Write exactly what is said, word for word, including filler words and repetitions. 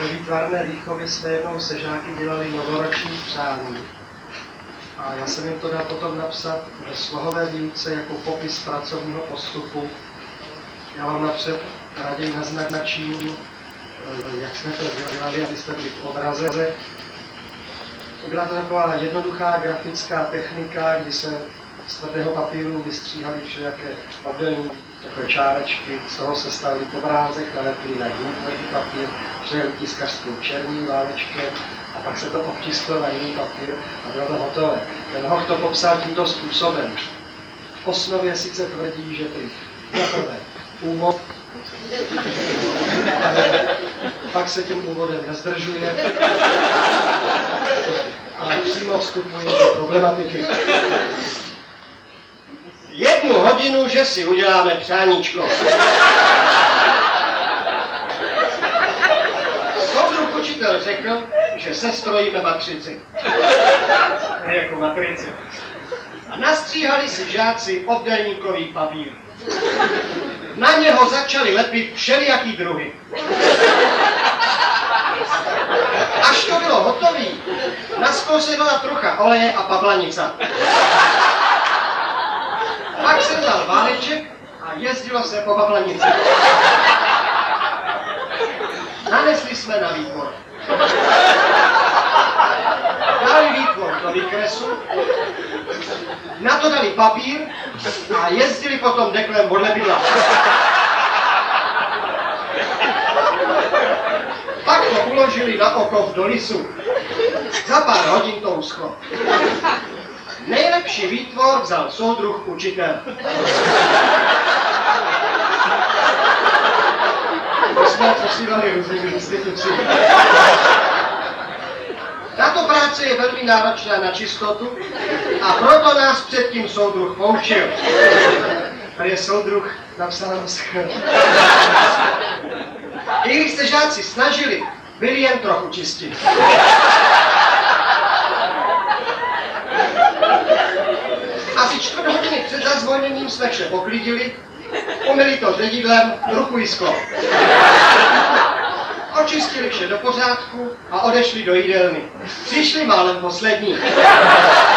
Ve výtvarné výchově jsme jednou se žáky dělali novoroční přání. A já jsem jim to dal potom napsat ve slohové výuce jako popis pracovního postupu. Já vám napřed raději naznačím, jak jsme to dělali, abyste byli v obraze. Byla to taková jednoduchá grafická technika, kdy se z tvrdého papíru vystříhali všelijaké obdélní takové čárečky, z toho se stavili obrázek, nalepili na jiný tvrdý papír, přejeli tiskařskou černý válečkem a pak se to obtisklo na jiný papír a bylo to hotové. Ten Hoch to popsal tímto způsobem. V osnově sice tvrdí, že ty zaprvé úvod, pak se tím úvodem nezdržuje a přímo vstupuje do problematiky. Jednu hodinu, že si uděláme přáníčko. Soudruh učitel řekl, že sestrojíme matrici. Jako matrici. A nastříhali si žáci obdélníkový papír. Na něho začali lepit všelijaký druhy. Až to bylo hotové, naskouřila trocha oleje a pavlanica. Pak se vzal váleček a jezdilo se po paplanici. Nanesli jsme na výtvor. Dali výtvor do výkresu, na to dali papír a jezdili potom deklem podle bydla. Pak to uložili na okov do lisu. Za pár hodin to uschlo. Nejlepší výtvor vzal soudruh učitel. To jsme posílali různými instituci. Tato práce je velmi náročná na čistotu a proto nás předtím soudruh poučil. Tady je soudruh napsal schr. I když se žáci snažili, byli jen trochu čistí. Asi čtvrt hodiny před zazvoněním jsme vše poklidili, umyli to ředidlem, ruku i sklo. Očistili vše do pořádku a odešli do jídelny. Přišli málem poslední.